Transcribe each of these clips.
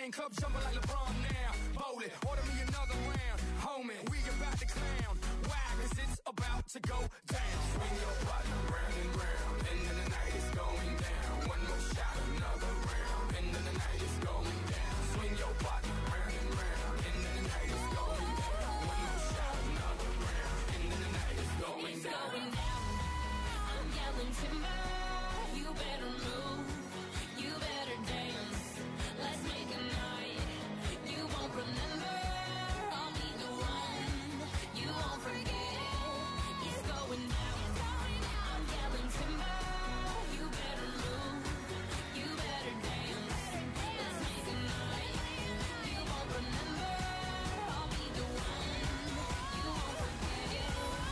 champagne cup jumping like LeBron now. Bowling, order me another round. Homie, we about to clown. Why? Cause it's about to go down. Swing your partner round and round. End of the night is going down. One more shot, another round. End of the night is going down. Swing your partner round and round. End of the night is going down. One more shot, another round. End of the night is going down. It's going down. I'm yelling timber. You better move. You better dance. Let's make a night. You won't remember. I'll be the one. You won't forget. It's going down. I'm yelling timber. You better move. You better dance. Let's make a night. You won't remember. I'll be the one. You won't forget.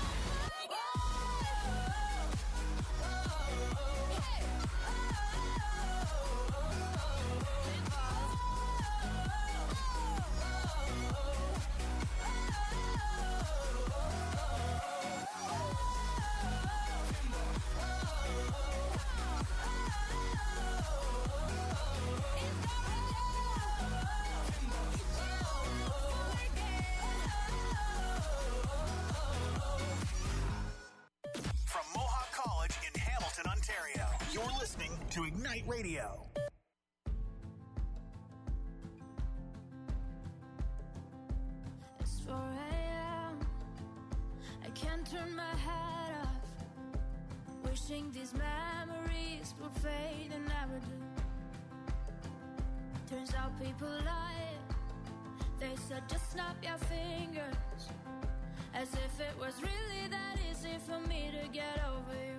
Ontario. You're listening to Ignite Radio. It's 4 a.m. I can't turn my head off. Wishing these memories would fade and never do. Turns out people lie. They said just snap your fingers. As if it was really that easy for me to get over you.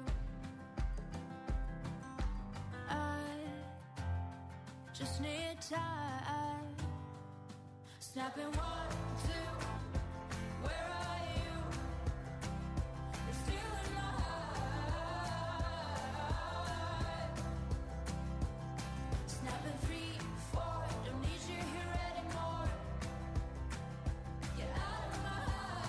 I just need time. Snapping 1, 2. Where are you? You're still in my heart. Snapping 3, 4. Don't need you here anymore. Get out of my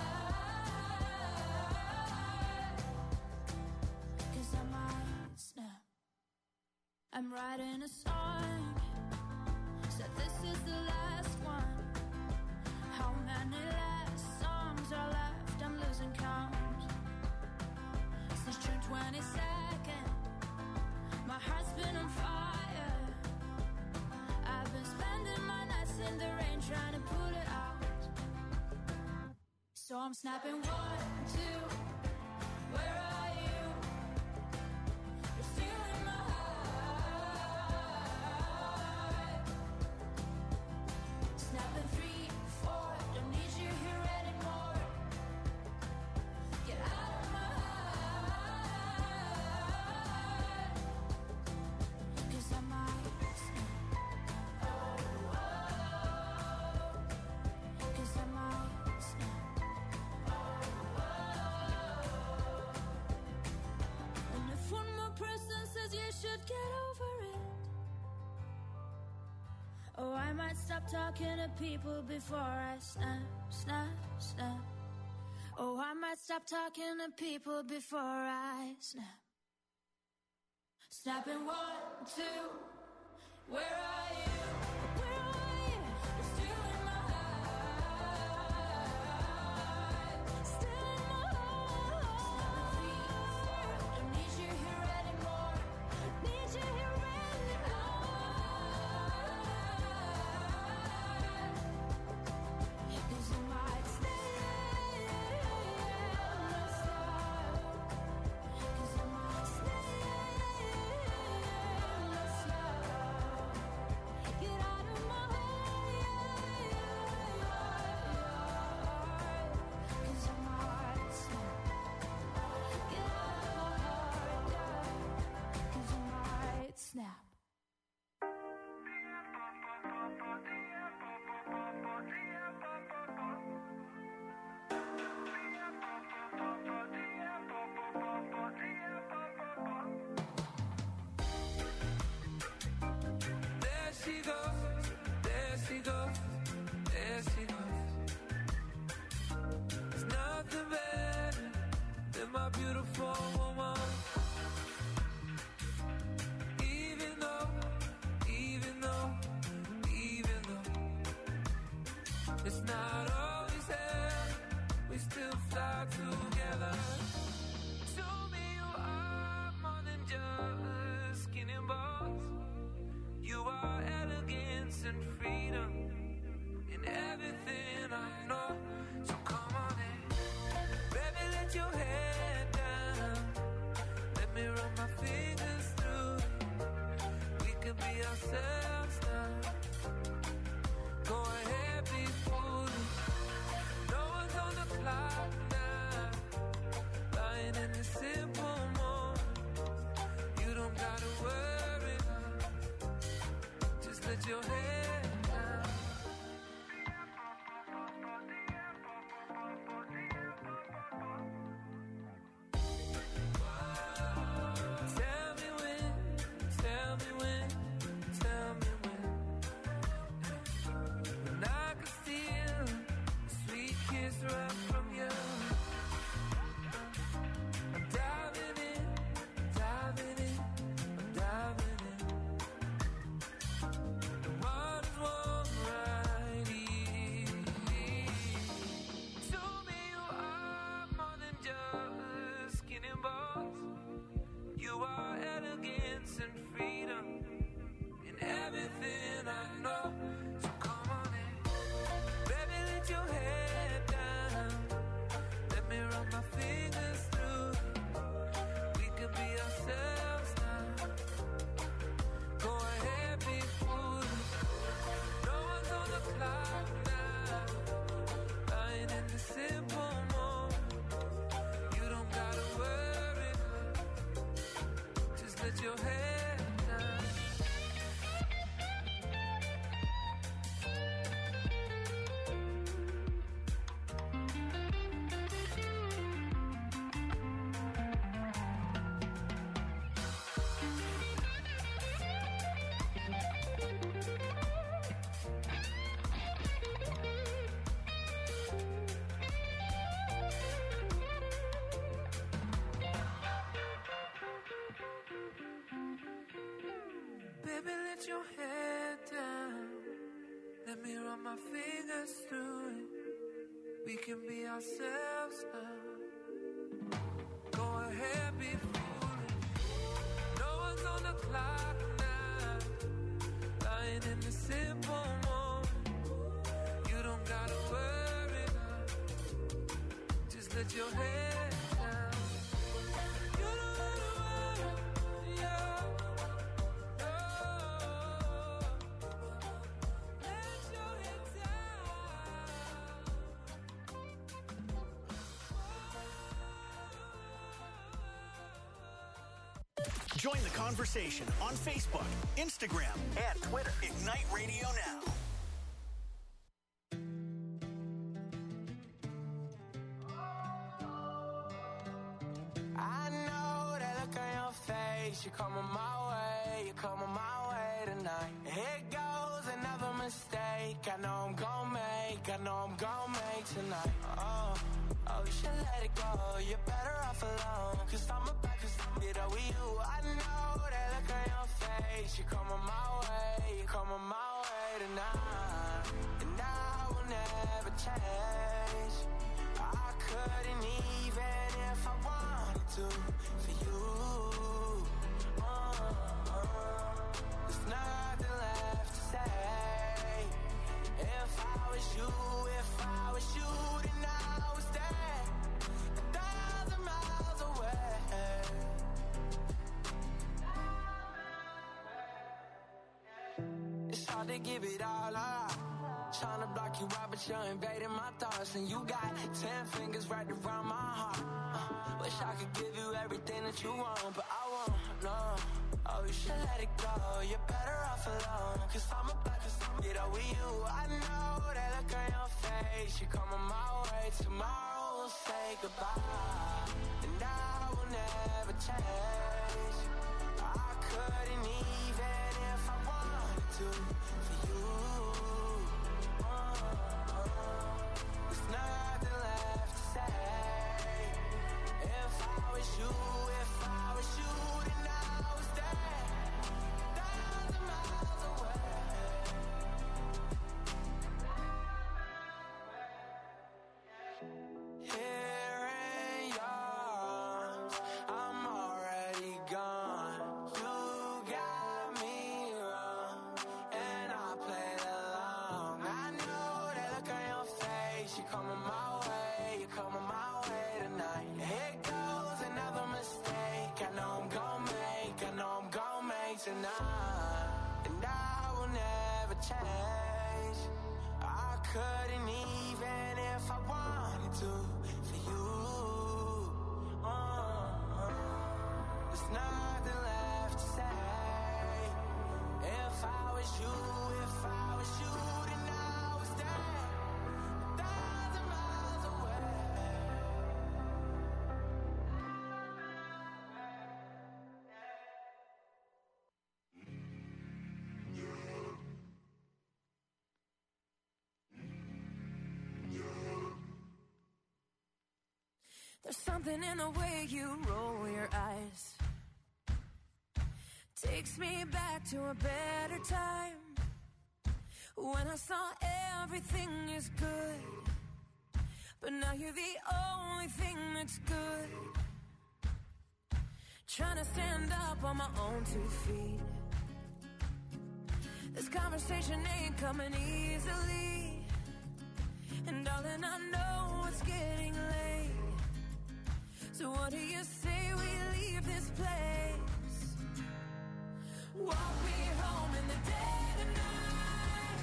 heart. 'Cause I might snap. I'm writing a song. Said this is the last one. How many last songs are left? I'm losing count. Since June 22nd, my heart's been on fire. I've been spending my nights in the rain trying to put it out. So I'm snapping 1, 2. Where are you? You're still in my heart. Snapping 3, 4. Don't need you here anymore. Get out of my heart. 'Cause I might snap. Oh, oh. 'Cause I might snap. Oh, oh. And if one more person says you should get over it, oh, I might stop talking to people before I snap, snap, snap. Oh, I might stop talking to people before I snap. Snapping 1, 2. Where are you? Where are you? You're still in my heart. Still in my heart. Snapping 3, 4. Don't need you here anymore. Need you here anymore. 'Cause I might stay. 'Cause I might stay. Get out of my heart. 'Cause I might snap. Get out of my heart. 'Cause I might snap. There she goes, there she goes, there she goes. There's nothing better than my beautiful woman. Even don't gotta worry. Just let your head down. Tell me when, tell me when, tell me when. When I could steal a sweet kiss right from you. I'm diving in, diving in, I'm diving in. The water's warm right here. Show me you are more than just skin and bones. You are elegance and freedom in everything I know. So come on in, baby, let your head down. Let me run my fingers through it. We could be ourselves now. Go ahead, be foolish. No one's on the clock now. Lying in the simple moment. You don't gotta worry. Just let your head down. Baby, let your head down. Let me run my fingers through it. We can be ourselves now. Go ahead, be foolish. No one's on the clock now. Lying in the simple moment. You don't gotta worry now. Just let your head down. You don't gotta worry, yeah. Join the conversation on Facebook, Instagram, and Twitter. Ignite Radio Now. I know that look on your face. You're coming my way. You're coming my way tonight. Here goes another mistake. I know I'm gon' make. I know I'm gon' make tonight. Oh, you should let it go. You're better off alone. Cause I'm about to get up with you. I know that look on your face. You're coming my way. You're coming my way tonight. And I will never change. I couldn't even if I wanted to for you. There's nothing left to say. If I was you, then I was there 1,000 miles away. It's hard to give it all up. Tryna block you out, but you're invading my thoughts. And you got 10 fingers right around my heart. Wish I could give you everything that you want, but I won't, no. Oh, you should let it go. You're better off alone. Cause I'm about to get up with you. I know that look on your face. You're coming my way. Tomorrow we'll say goodbye. And I will never change. I couldn't even if I wanted to for you. There's nothing left to say. If I was you, then I was there 1,000 miles away. Here in your arms, I'm already gone. You got me wrong, and I played along. I know that look on your face. You're coming my way. You're coming my way tonight. Here goes another mistake. I know I'm gon' make. I know I'm gon' make tonight. And I will never change. I couldn't even if I wanted to for you. There's nothing left to something in the way you roll your eyes. Takes me back to a better time, when I saw everything is good. But now you're the only thing that's good. Trying to stand up on my own 2 feet. This conversation ain't coming easily. And darling, I know it's getting late. So what do you say we leave this place? Walk me home in the dead of night.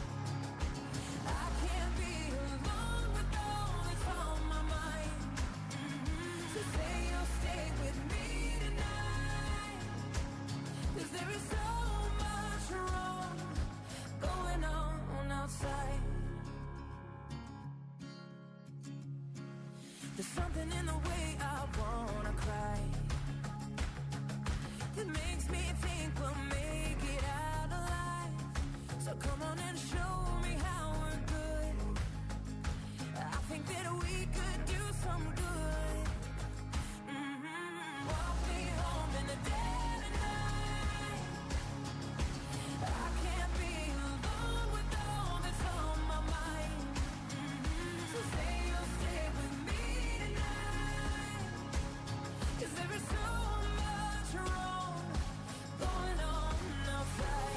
I can't be alone with all that's on my mind. So say you'll stay with me tonight. 'Cause there is so much wrong going on outside. There's something in the way I wanna cry that makes me think we'll make it out alive. So come on and show me how we're good. I think that we could do some good. Walk me home in the dead of night. I can't be alone with all that's on my mind. So say you'll stay with me tonight. 'Cause there is so much wrong going on outside.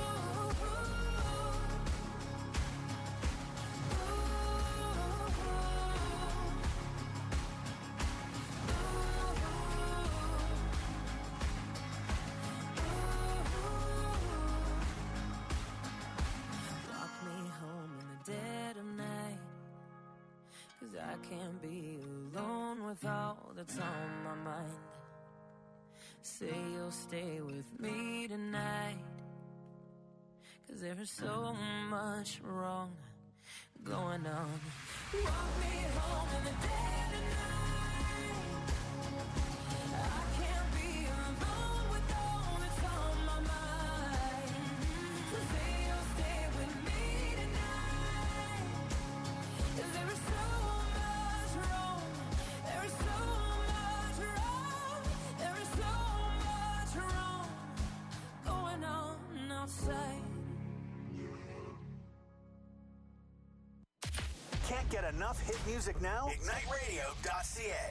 Walk me home in the dead of night. 'Cause I can't be alone with all that's on my mind. Say you'll stay with me tonight. 'Cause there is so much wrong going on. Walk me home in the dead of night. I can't be alone with all that's on my mind. So say you'll stay with me tonight. 'Cause there is so much wrong. There is so much wrong. There is so much wrong going on outside. Can't get enough hit music now? IgniteRadio.ca.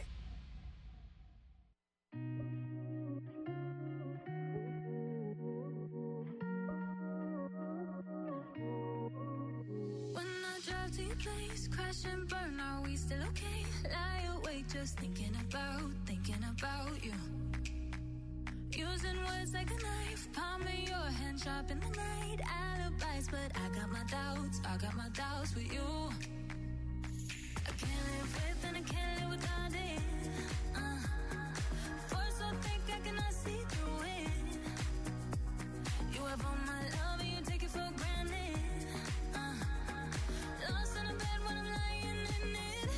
When I drive to your place, crash and burn, are we still okay? Lie awake just thinking about you. Using words like a knife, palming your hand sharp in the night. Alibis, but I got my doubts with you. I can't live with and I can't live without it. Force so thick I cannot see through it. You have all my love and you take it for granted. Lost in a bed when I'm lying in it.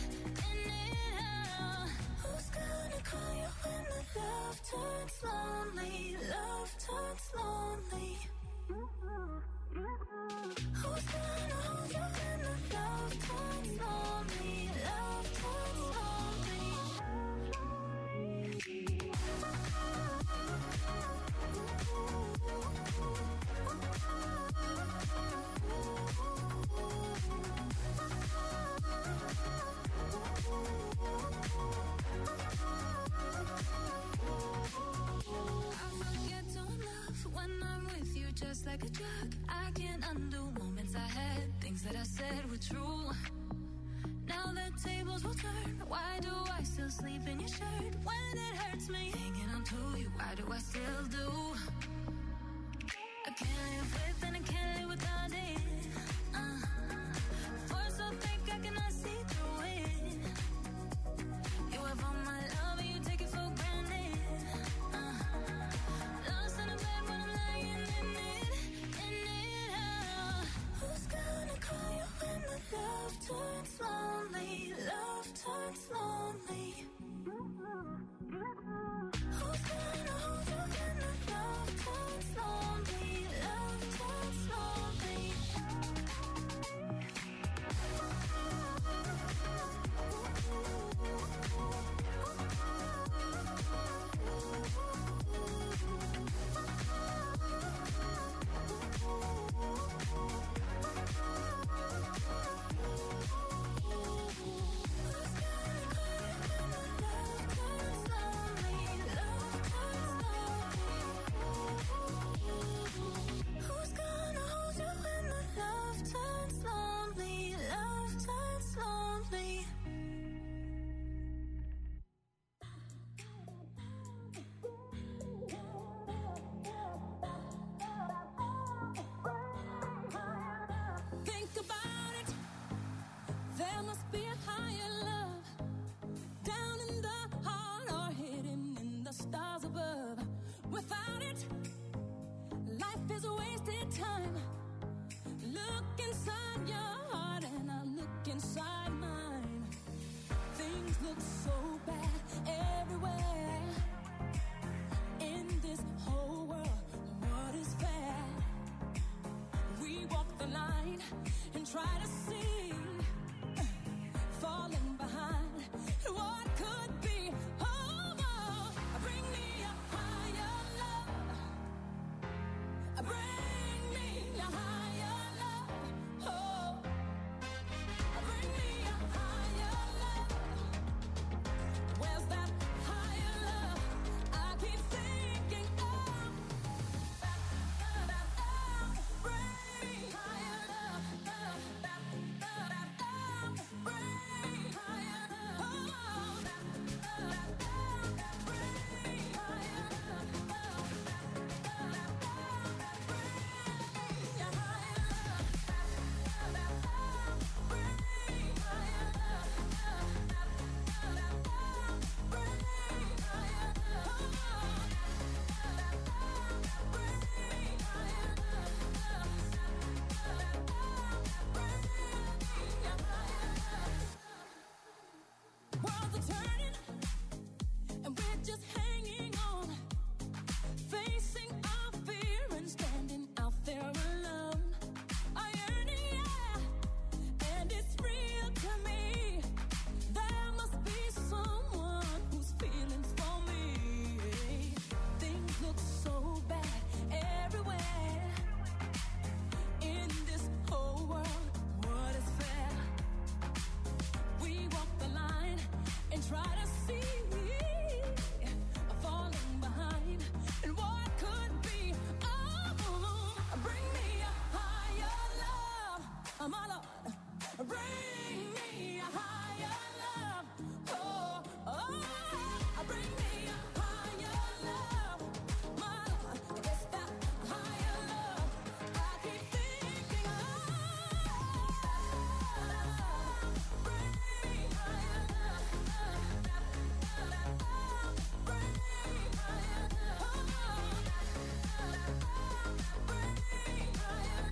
Who's gonna call you when the love turns lonely? Love turns lonely. Who's gonna hold you when the love turns lonely? Love turns lonely. I forget to love when I'm with you, just like a drug. I can't undo moments I had, things that I said were true. Now the tables will turn. Why do I still sleep in your shirt when it hurts me? Hanging on to you, why do I still do? I can't live with and I can't live without it. Force so thick I cannot see through it. You have all my love and you take it for granted. Lost in a bed when I'm lying in it. Who's gonna call you when the love turns lonely? Love turns lonely. Who's gonna hold you when wasted time. Look inside your heart and I look inside mine. Things look so bad everywhere. In this whole world, what is fair? We walk the line and try to see, falling behind what could be. Oh, oh, bring me a higher love. Bring me a higher love. Oh, bring me a higher love. Where's that higher love? I keep thinking of. Bring me higher love. Bring me higher love. Oh, worlds are turning, and we're just hanging on, facing our fear and standing out there alone. I yearn, yeah, and it's real to me. There must be someone who's feeling for me. Things look so bad everywhere. In this whole world, what is fair? We walk the line and try to see, falling behind and what could be. Oh, bring me a higher love, my Lord. Bring me a higher love. Oh, oh, bring me a higher love, my Lord. It's that higher love I keep thinking of. Bring me higher love. Bring me higher love. Bring me higher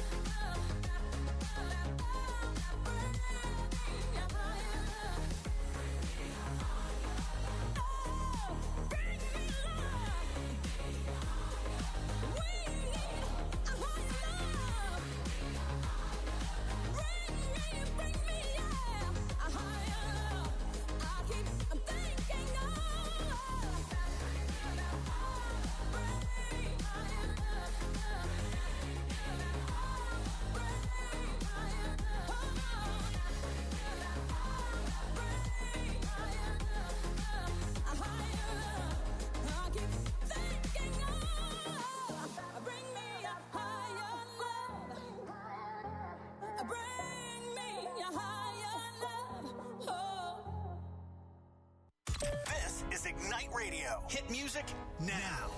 This is Ignite Radio. Hit music now.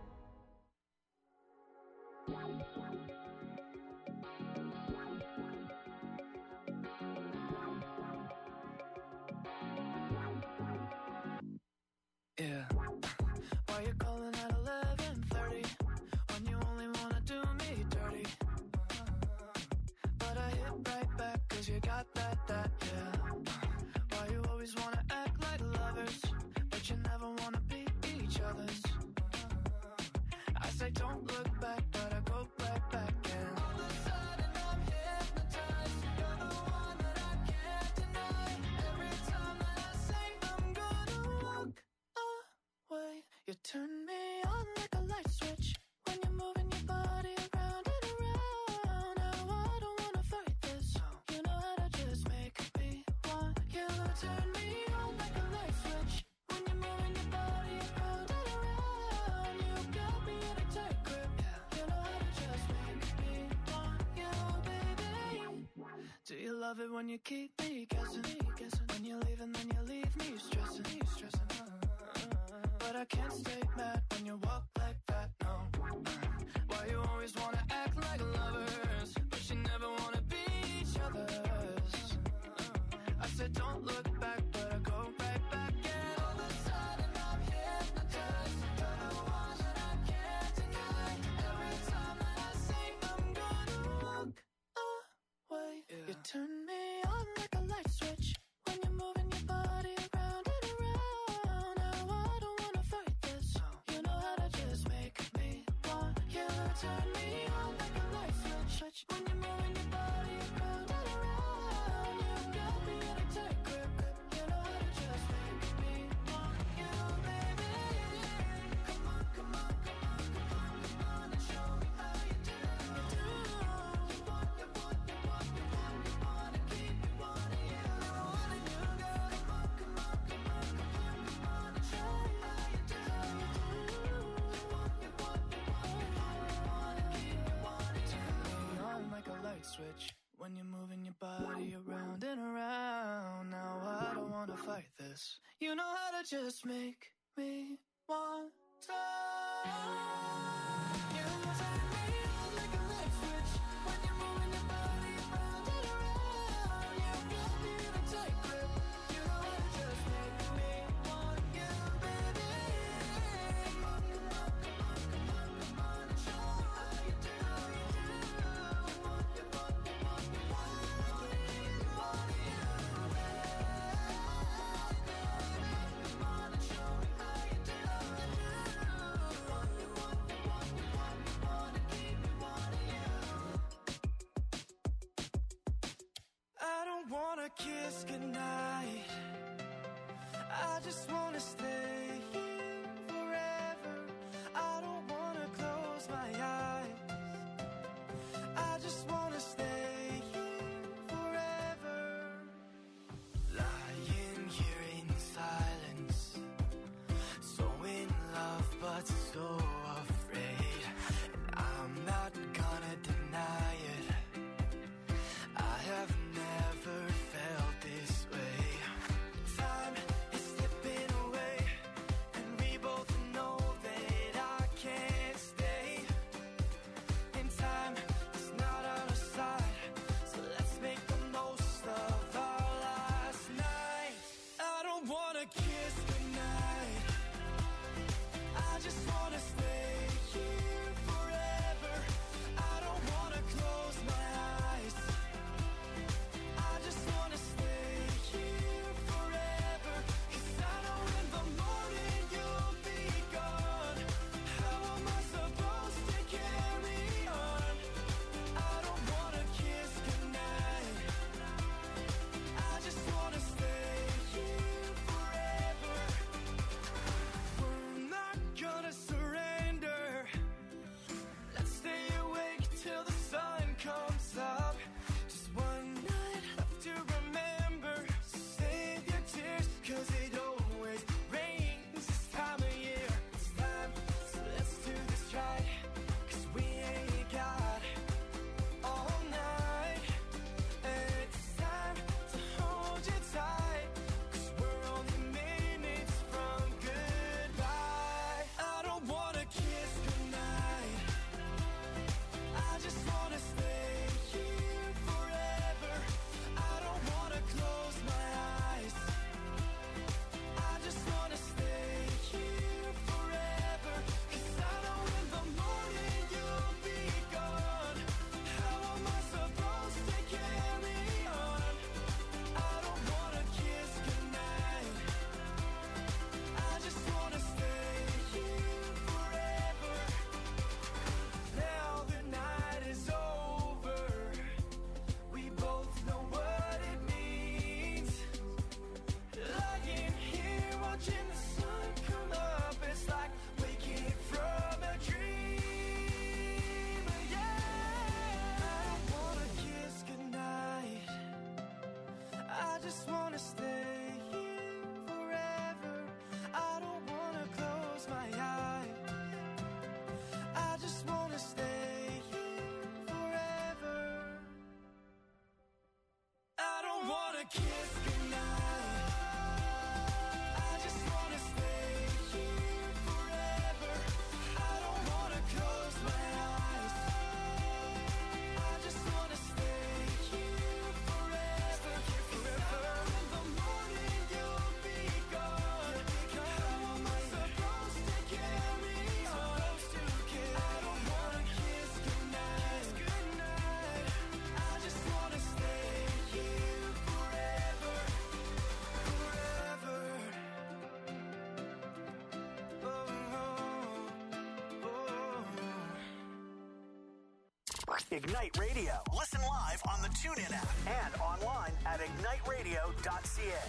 Yeah. Why you calling at 11:30 when you only wanna do me dirty? But I hit right back 'cause you got that, yeah. Why you always wanna act like lovers, but you never wanna be each other's? I say don't look back, but I go right back and all of a sudden I'm hypnotized. You're the one that I can't deny. Every time that I say I'm gonna walk away, you turn me on like a light switch when you're moving your body around and around. Now I don't wanna fight this. You know how to just make me want you. Turn me on like a light switch when you're moving your body around and around. You got me in a tight grip. You know how to just make me want you, baby. Do you love it when you keep me guessing? When you leave and then you leave me stressing. But I can't stay mad when you walk like that, no. Why you always wanna act like lovers, but you never wanna be each other's? I said don't look back, but I go right back and all of a sudden I'm hypnotized. You're the one that I can't deny. Every time that I say turn me on like a light switch. When you're moving your body around and around, you got me in a tight grip. You know how to just make me want you, baby. Come on, come on, come on, come on, come on, and show me how you do. You want, you want, you want, you want, you wanna keep me wanting you. Wanting you, girl. Come on, come on, come on, come on, come on, and show me how you do. You want, you want, you want, you want, you wanna keep me wanting you. Turn me on like a light switch. When you're moving your body around and around. Now I don't wanna fight this. You know how to just make me want to. You turn me on like a light switch. When you're moving your body around and around. You got me in a tight grip. You know how to just make me want you, baby. Come on, come on, come on, come on, come on, and show me how you do. You want, you want, you want, you want, you wanna keep me wanting you, baby. Come on and show me how you do. You want, you want, you Ignite Radio. Listen live on the TuneIn app and online at igniteradio.ca.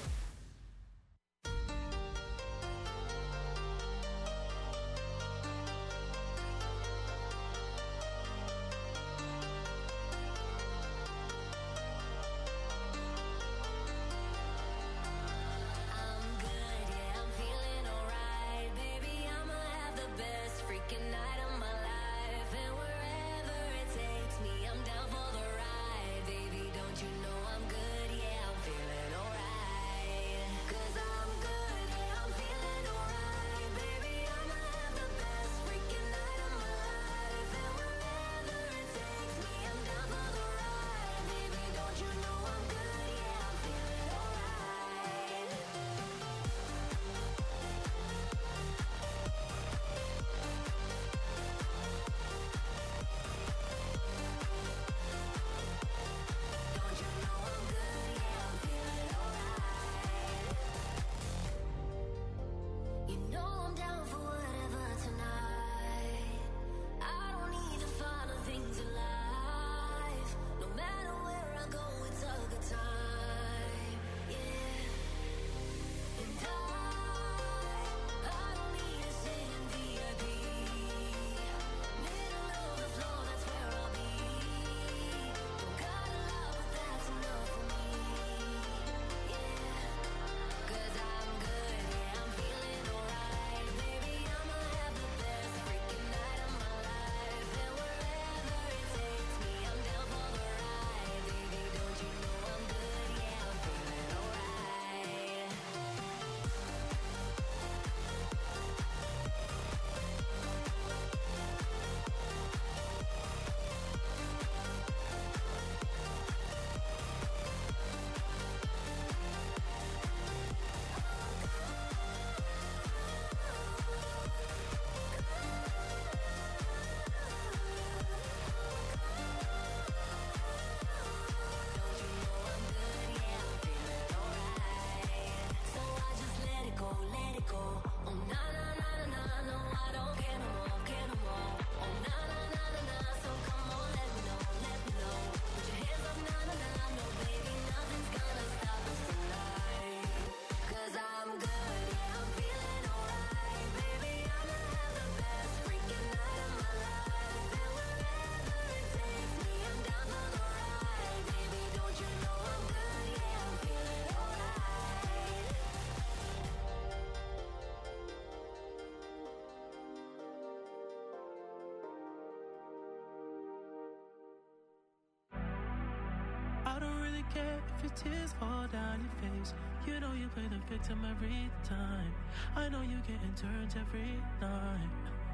I don't really care if your tears fall down your face. You know you play the victim every time. I know you getting turned every night.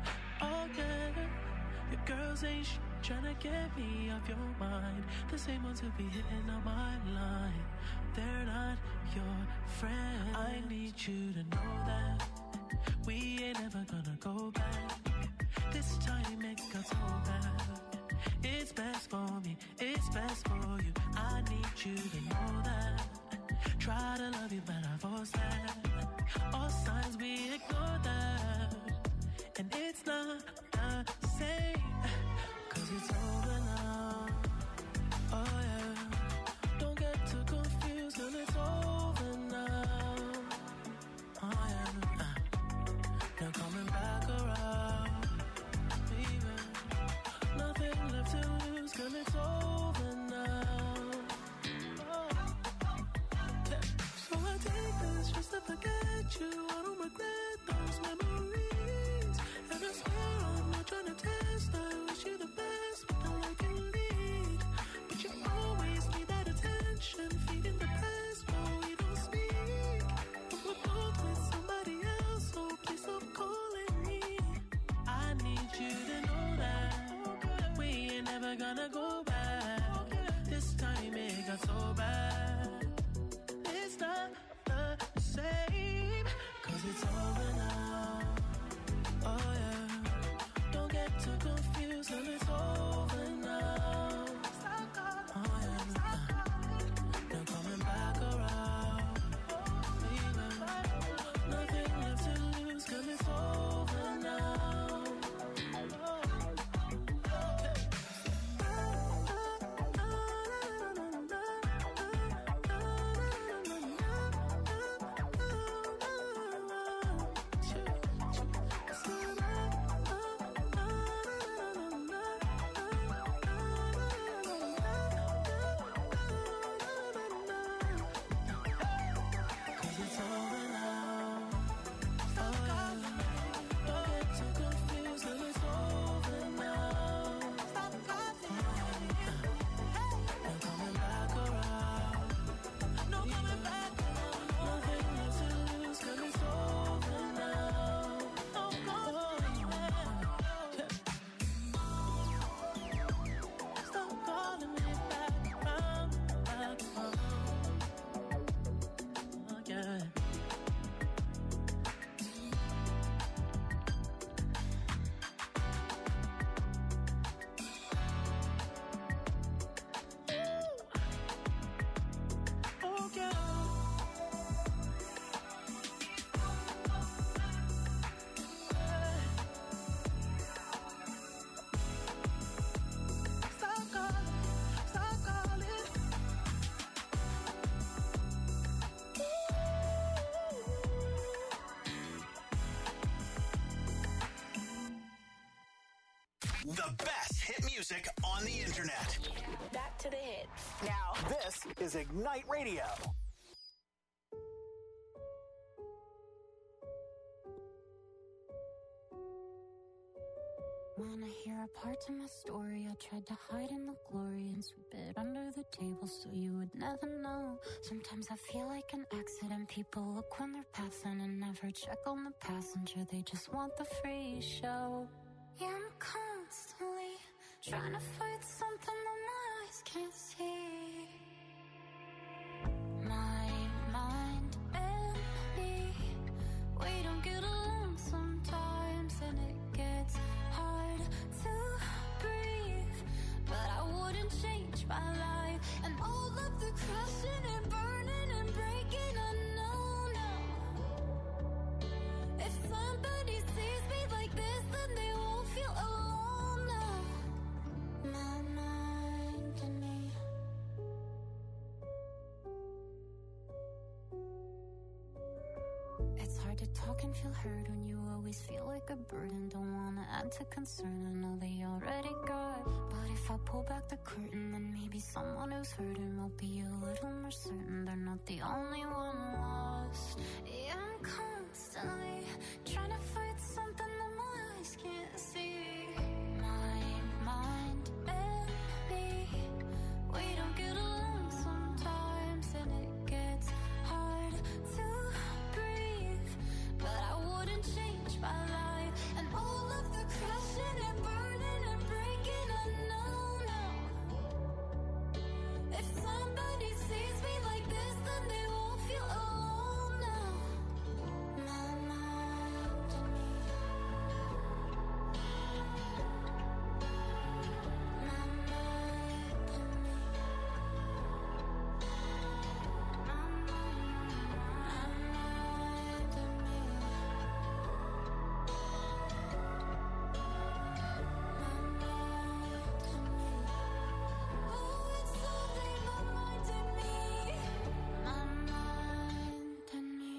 Oh yeah, your girls ain't trying to get me off your mind. The same ones who be hitting on my line. They're not your friends. I need you to know that we ain't ever gonna go back. This time it got so bad. It's best for me, it's best for you. I need you to know that. Try to love you, but I force that. All signs we ignore that. And it's not the same, 'cause it's over now. Oh yeah, don't get too confused, 'cause it's over now. Oh yeah, now coming back around. Nothing left to lose, 'cause it's over now. Oh. Yeah. So I take this just to forget you. I don't regret those memories, and I swear on The best hit music on the internet. Back to the hits. Now, This is Ignite Radio. Wanna hear a part of my story? I tried to hide in the glory and sweep it under the table so you would never know. Sometimes I feel like an accident. People look when they're passing and never check on the passenger. They just want the free show. Yeah, I'm constantly trying to fight something that my eyes can't see. My mind and me, we don't get along sometimes, and it gets hard to breathe. But I wouldn't change my life, and all of the crashing and burning and breaking, I know now. If somebody sees me like this, then they won't feel alone now. My mind and me. It's hard to talk and feel heard when you always feel like a burden. Don't wanna add to concern, I know they already got. But if I pull back the curtain, then maybe someone who's hurting will be a little more certain they're not the only one lost. Yeah, I'm constantly trying to fight something that my eyes can't see. My mind and me, we don't get along sometimes, and it gets hard to breathe. But I wouldn't change my life, and all of the crashing and burning and breaking, I know now. If somebody sees me like this, then they won't feel alone now. My mind and me. My mind and me. My mind and me. Oh, it's something my mind and me. My mind and me.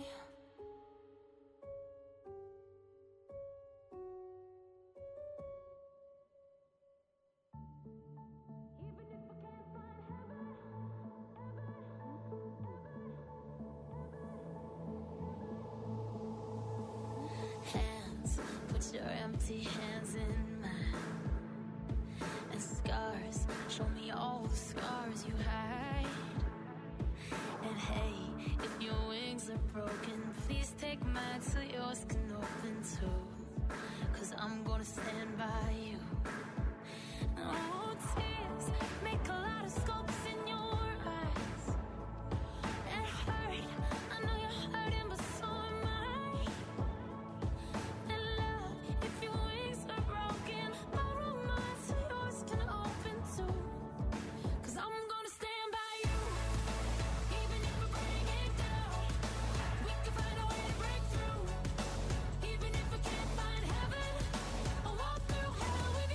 Hands, put your empty hands in mine. And scars, show me all the scars you hide. And hey, if your wings are broken, please take mine so yours can open too. 'Cause I'm gonna stand by you. Oh, tears make a lot of scopes in your eyes. It hurt, I know you're hurting, but so am I. And love, if your wings are broken, borrow mine so yours can open too. 'Cause I'm gonna stand by you, even if we break it down. We can find a way to break through, even if we can't find heaven. I'll walk through hell with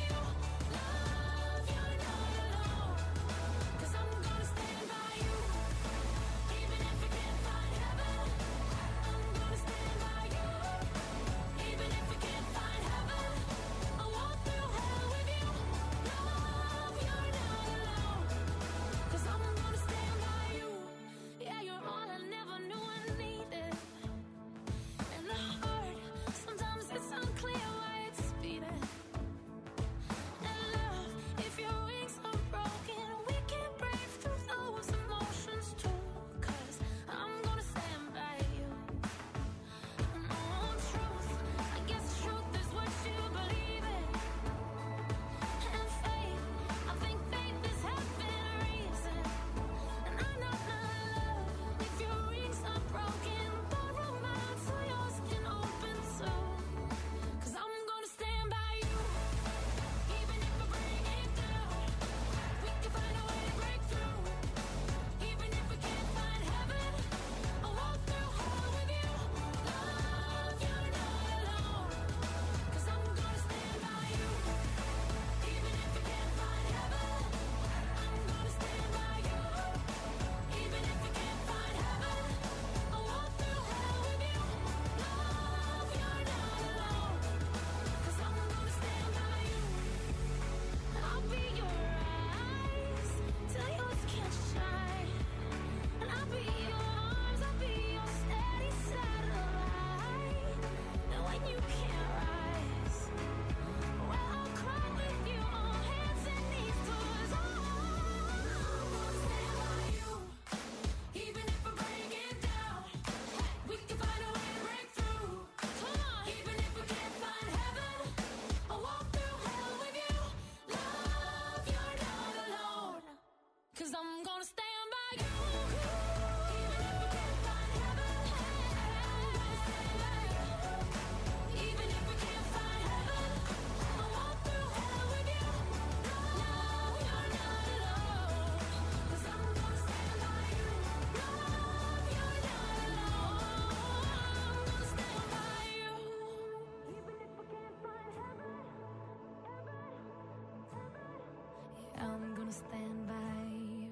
gonna stand by you.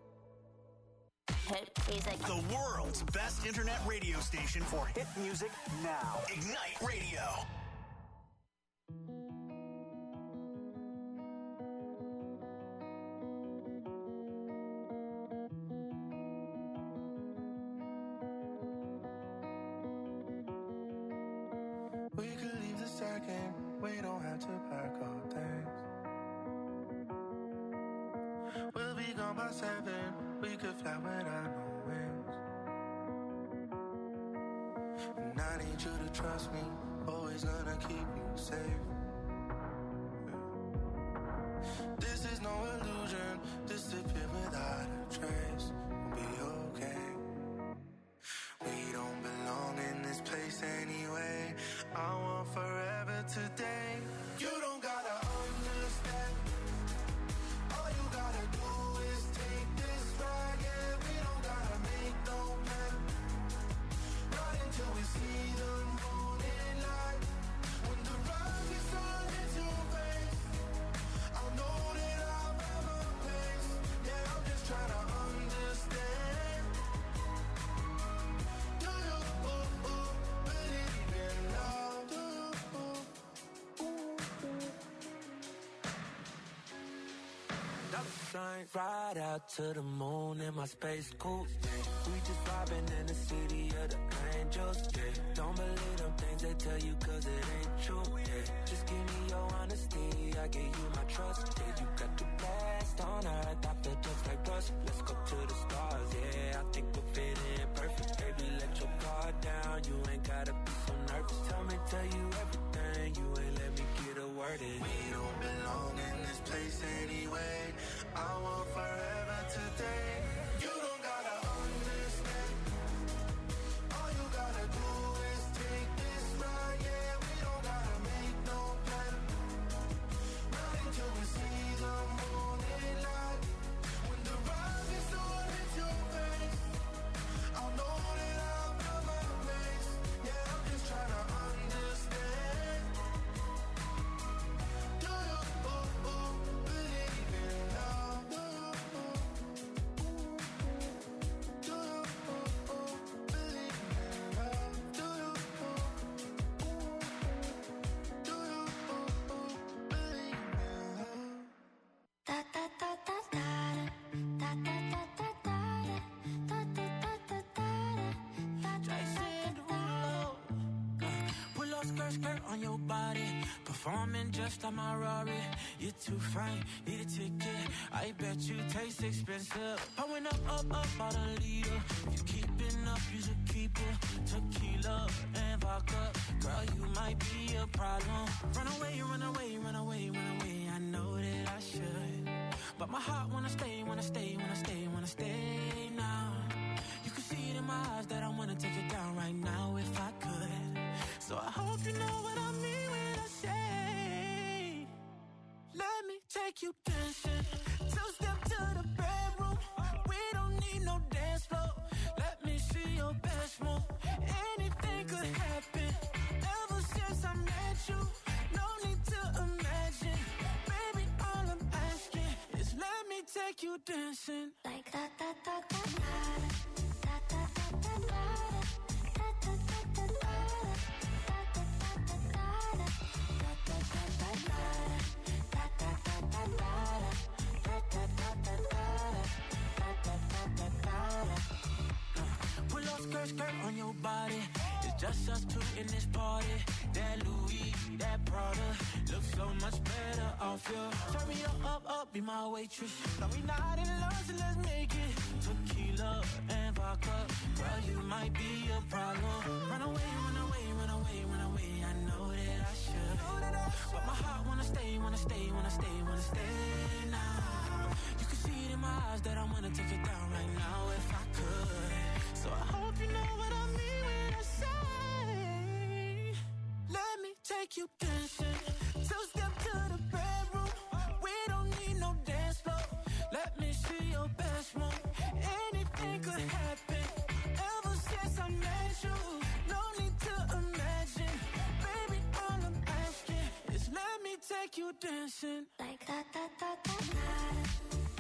Hit music. The world's best internet radio station for hit music now. Ignite Radio. We could leave the second. We don't have to pack all things. We'll be gone by 7. We could fly without no wings. And I need you to trust me. Always gonna keep you safe. This is no illusion. Disappear without a trace. We'll be okay. We don't belong in this place anyway. I want forever today. You don't gotta understand. All you gotta do is take this ride. Yeah, we don't gotta make no plan. Not until we see the morning light. When the rise is on into face, I'll know that I'm at my place. Yeah, I'm just trying to understand. Do you believe in love? Do Dollar signs, ride out to the moon in my space coupe. We just vibing in the city of the angels. Yeah. Don't believe them things they tell you 'cause it ain't true. Yeah. Just give me your honesty, I give you my trust. Yeah, you got the best on earth, I feel just like us. Let's go to the stars, yeah. I think we'll fit in perfect, baby. Let your guard down, you ain't gotta be so nervous. Tell you everything, you ain't let me get a word in. We don't belong in this place anyway. I want forever today. You don't gotta understand. All you gotta do is take this ride. Yeah, we don't gotta make no plan. Not until we see the morning light. When the rise is on into your face, I'll know that I'm at my place. Yeah, I'm just trying to understand. Do you believe in love? Do you believe in love? Do you believe in love? Da da da da da da da da da da da da da da da. Jason Derulo. Pull up skirt on your body. Performing just like my Rari. You're too fine, need a ticket. I bet you taste expensive. Pouring up about a liter. If you keeping up, you should keep it. Tequila and vodka. Girl, you might be a problem. Run away, run away, run away, run away. I know that I should. But my heart wanna stay, wanna stay, wanna stay, wanna stay now. You can see it in my eyes that I wanna take it down right now if I could. So I hope you know what I mean when I say, let me take you dancing. 2-step to the bedroom. We don't need no dance floor. Let me see your best move. Anything could happen. Ever since I met you, no need to imagine. Baby, all I'm asking is let me take you dancing. Like da da da da da da da da da da da da da da da. Pull up skirt on your body. It's just us two in this party. That Louis, that Prada looks so much better off you. Turn me up, be my waitress. No, we not in love, so let's make it. Tequila and vodka. Girl, you might be a problem. Run away, run away, run away, run away. I know that I should. But my heart wanna stay, wanna stay, wanna stay, wanna stay now. You can see it in my eyes that I wanna take it down right now if I could. So I hope you know what I mean when I say, let me take you dancing. 2-step to the bedroom. We don't need no dance floor. Let me see your best move. Anything could happen. Ever since I met you, no need to imagine. Baby, all I'm asking is let me take you dancing. Like da da da da da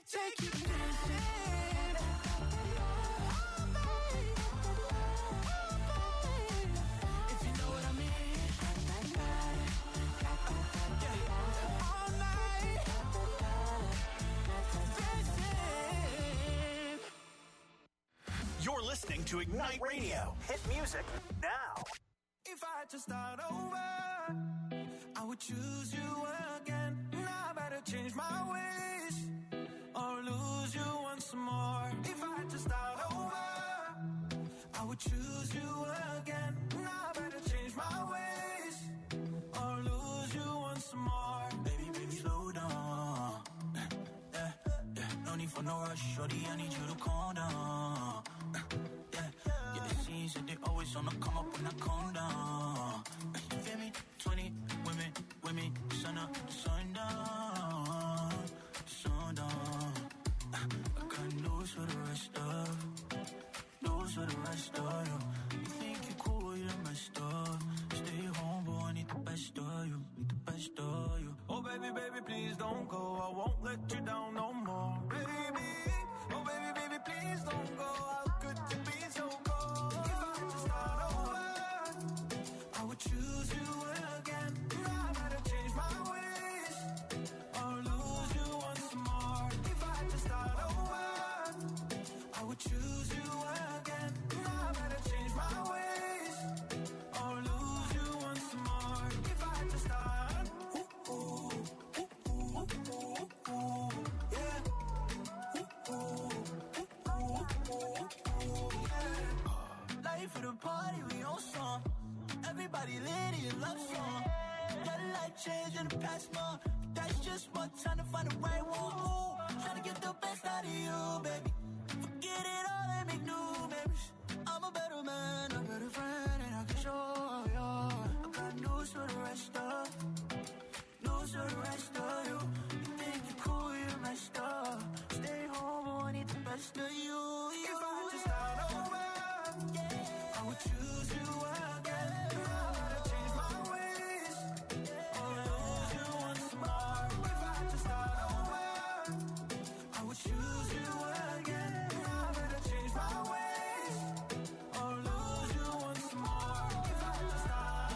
take you dancing. If you know what I mean. Yeah. All night. Dancing. You're listening to Ignite Radio. Hit music now. If I had to start over, I would choose you again. Now I better change my ways or lose you once more. If I had to start over, I would choose you again. Now I better change my ways or lose you once more. Baby, baby, slow down. Yeah, yeah. No need for no rush, shorty. I need you to calm down. Yeah, it seems that they always on the come up when I calm down. You feel me? 20 women with me, sun up, sundown, sundown. I got news for the rest of you. You think you're cool, you're messed up. Stay home, boy, I need the best of you, Oh, baby, baby, please don't go. I won't let you down no more. Baby, oh, baby, baby, please don't go. How could you be so cold? If I had to start over, I would choose you again. Now I better change my ways or lose you once more. If I had to start over, I would choose you again. Now I better change my ways or lose you once more. If I had to start, yeah. Life for the party, we on song. Everybody lit in love song. Got a life change in the past month. That's just one time to find the right one. Trying to get the best out of you, baby. Forget it all and make new memories. I'm a better man, a better friend, and I can show you. I got news for the rest of you. You think you're cool, you're messed up. Stay home, I need the best of you. If I had to start over, I would choose you again. Now I gotta change my ways or lose you once more. If I had to start over, I would choose you again. Now I better change my ways or lose you once more. If I had to start,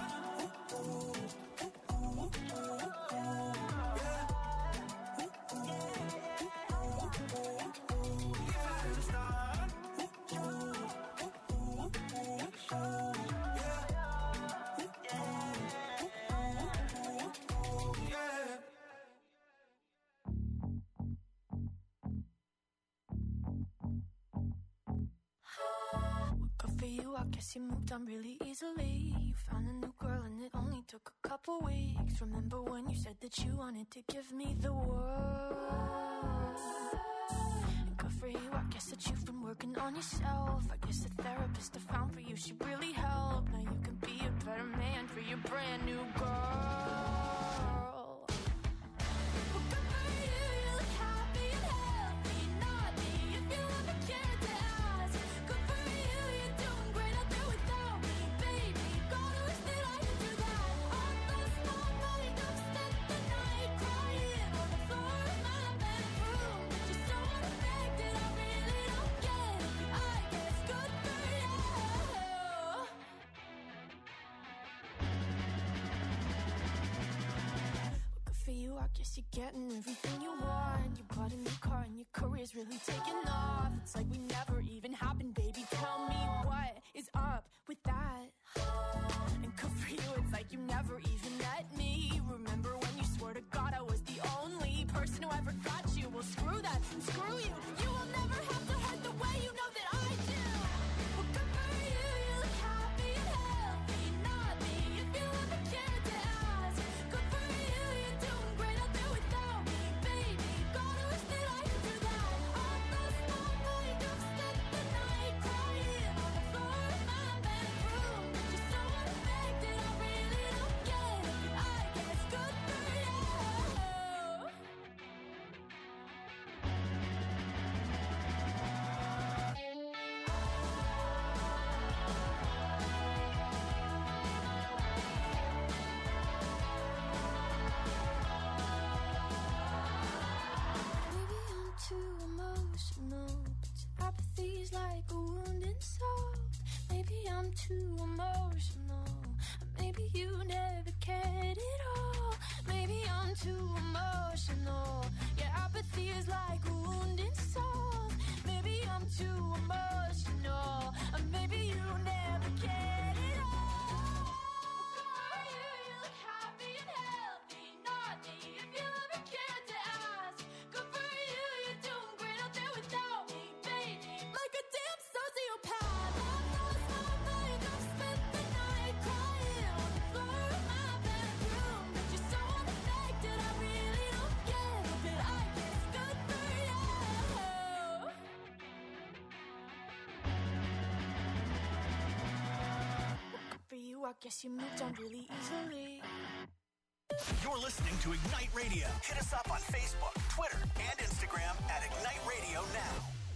Good for you, I guess you moved on really easily. You found a new girl and it only took a couple weeks. Remember when you said that you wanted to give me the world? And good for you, I guess that you've been working on yourself. I guess the therapist I found for you, she really helped. Now you can be a better man for your brand new girl. Well, good for you, you look happy and healthy. Not me, if you ever cared to ask. Good for you, you're doing great out there without me, baby. Gotta wish that I could do that. I lost my mind, I've spent the night crying on the floor of my bedroom. But you're so unaffected, I really don't get it. I guess good for you. Good for you, I guess you're getting everything you want. You bought a new car and your career's really taking off. It's like we never even happened, baby. Tell me what is up with that? And good for you, it's like you never even met me. Remember when you swore to God I was the only person who ever got you? Well, screw that, screw you. You will never have to hurt the way you know that I do. Well, good for you, you look happy and healthy. Not me, if you ever cared to ask. Good for you, you're doing great out there without me, baby. Gotta wish that I could do that. I lost my mind, I've spent the night crying on the floor of my bedroom. feels like a wounded soul. Maybe I'm too emotional, or maybe you never cared at all. For you, you look happy and healthy, not me. If you ever cared to ask, good for you, you're doing great out there without me, baby. Like a damn sociopath. I've lost my mind, I've spent the night crying on the floor of my bedroom. But you're so unaffected, I really don't get it. But I guess good for you. For you, I guess you moved on really easily. You're listening to Ignite Radio. Hit us up on Facebook, Twitter, and Instagram at Ignite Radio Now.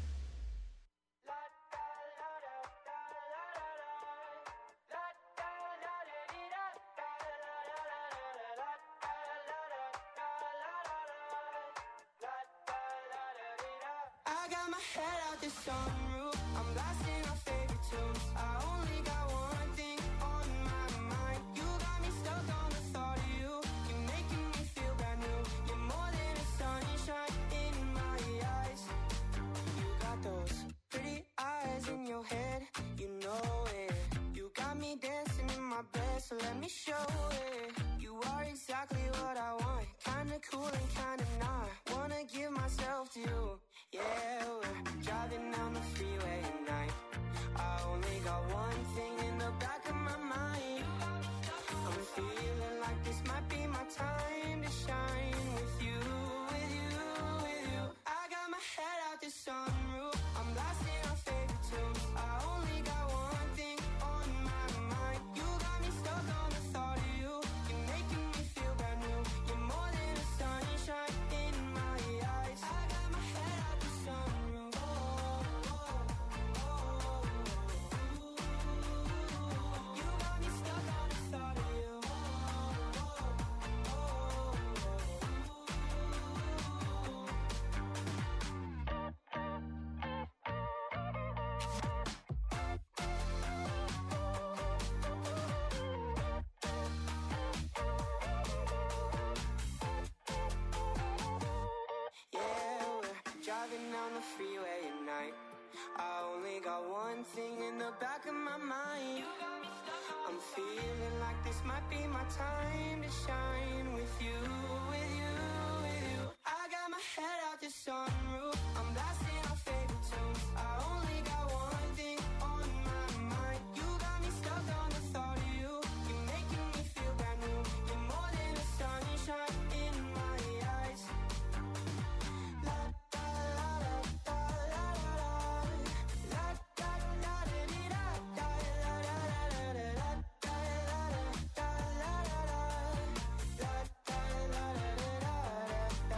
I got my head out the sunroof. I'm blasting our favorite tunes. I only got one thing on my mind. You got me stuck on the thought of you. You're making me feel brand new. You're more than a sunshine in my eyes. You got those pretty eyes in your head. You know it. You got me dancing in my bed, so let me show it. You are exactly what I want. Kinda cool and kinda not. Wanna give myself to you. Yeah, we're driving down the freeway at night. I only got one thing in the back of my mind. I'm feeling like this might be my time to shine with you, with you, with you. I got my head out the sunroof. I'm blasting our favorite tunes. I only got one thing on my mind. You got me stuck on the thought of you. You're making me feel brand new. You're more than a sunshine in my eyes. I got my head out the sunroof. You got me stuck on the thought of you. Yeah, we're driving down the freeway at night. I only got one thing in the back of my mind. I'm feeling like this might be my time to shine with you, with you, with you. I got my head out the sunroof. I'm blasting our favorite tunes. I only got one thing on my mind. You got me stuck on the thought of you. You're making me feel brand new. You're more than a sunshine in my eyes. La da la da la la la da da da dee da da la la la la la da la la la la la da la la la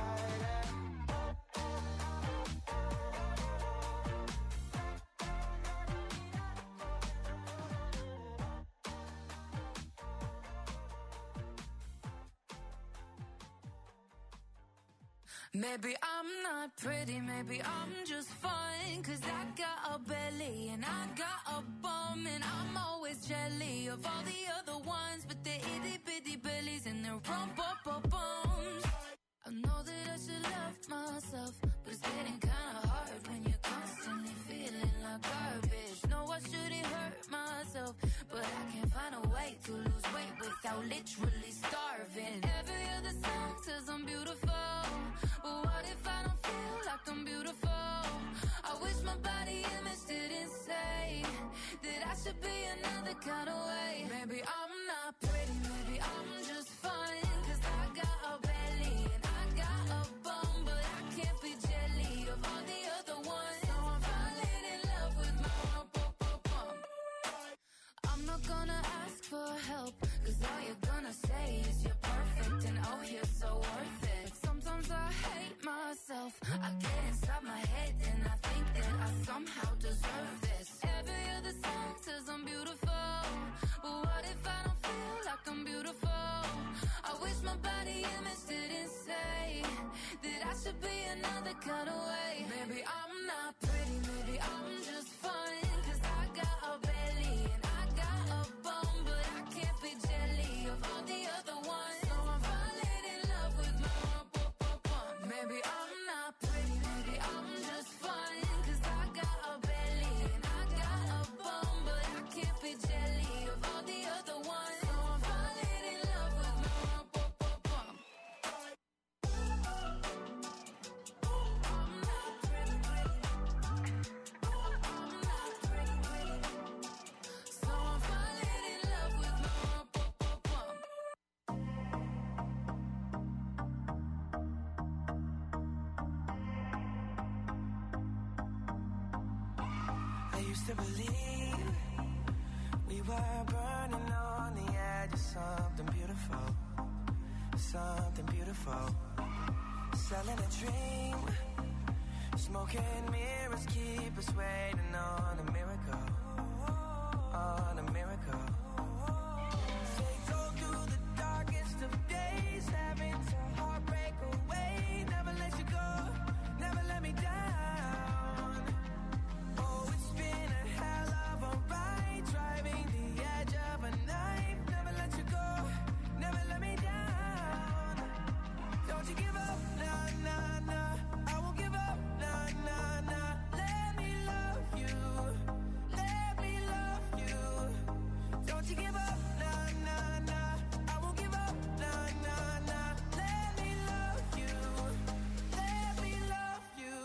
Maybe I'm not pretty, maybe I'm just fine. Cause I got a belly and I got a bum. And I'm always jelly of all the other ones. But they're itty bitty bellies and they're rump-up-up-bums. I know that I should love myself, but it's getting kinda hard when you're constantly feeling like garbage. No, I shouldn't hurt myself, but I can't find a way to lose weight without literally starving. Every other song says I'm beautiful, but what if I don't feel like I'm beautiful? I wish my body image didn't say that I should be another kind of way. Maybe I'm not pretty, maybe I'm just fine. Cause I got a belly and I got a bum, but I can't be jelly of all the other ones. So I'm falling in love with my rump-up-up-bum. I'm not gonna ask for help, cause all you're gonna say used to believe we were burning on the edge of something beautiful, something beautiful. Selling a dream, smoking mirrors keep us waiting on a miracle, on a miracle. Say go through the darkest of days, having to heartbreak away. Never let you go, never let me down. Oh, it's been a hell of a ride, driving the edge of a knife. Never let you go, never let me down. Don't you give up, nah, nah, nah. I won't give up, nah, nah, nah. Let me love you, let me love you. Don't you give up, nah, nah, nah. I won't give up, nah, nah, nah. Let me love you, let me love you.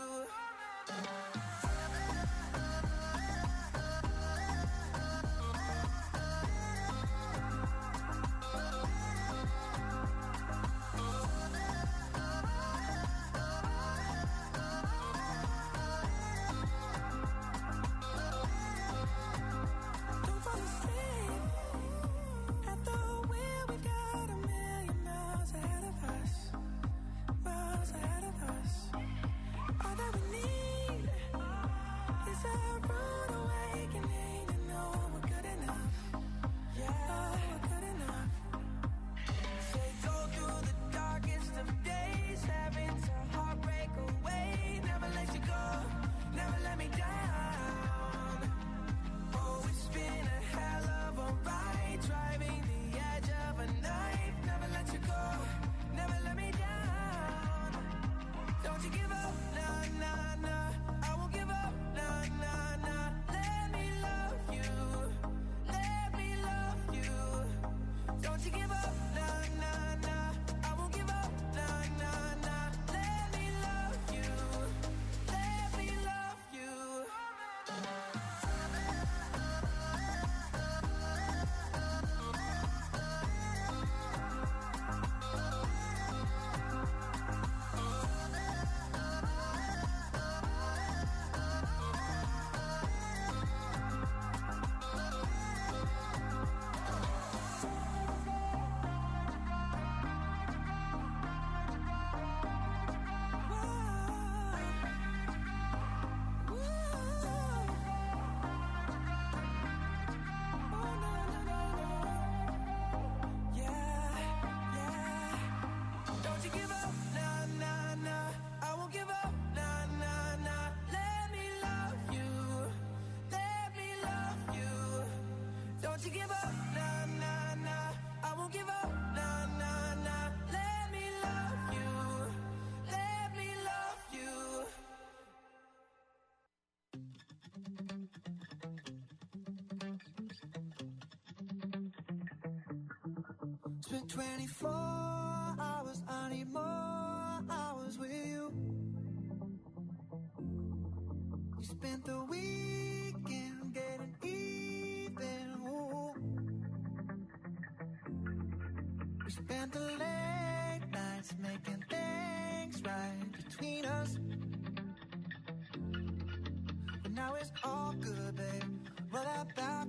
Don't fall asleep at the wheel. We've got a million miles ahead of us, miles ahead of us. All that we need is a rude awakening to know we're good enough. Yeah, we're good enough. Say go through the darkest of days, having to heartbreak away. Never let you go, never let me down. Oh, it's been a hell of a ride, driving the edge of a knife. Never let you go, never let me down. Don't you give up, nah, nah, nah. I won't give up, nah, nah, nah. Let me love you, let me love you. Don't you give up, nah, nah, nah. I won't give up, nah, nah, nah. Let me love you, let me love you. Don't you give up, nah, nah, nah. I won't give up, nah, nah, nah. Let me love you, let me love you. Don't you give up, nah, nah, nah. I won't give up, nah, nah, nah. Let me love you, let me love you. Spent 24 hours, I need more hours with you. We spent the weekend getting even. Ooh. We spent the late nights making things right between us. But now it's all good, babe. What about